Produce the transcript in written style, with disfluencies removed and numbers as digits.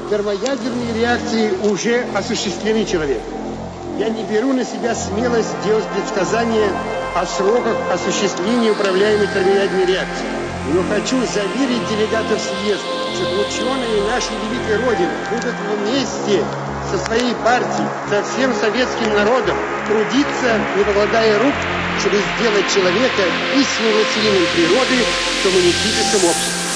Термоядерные реакции уже осуществлены человеком. Я не беру на себя смелость делать предсказания о сроках осуществления управляемой термоядерной реакции. Но хочу заверить делегатов съезда, что ученые нашей великой Родины будут вместе со своей партией, со всем советским народом трудиться, не покладая рук, чтобы сделать человека истинным властелином природы в коммунистическом обществе.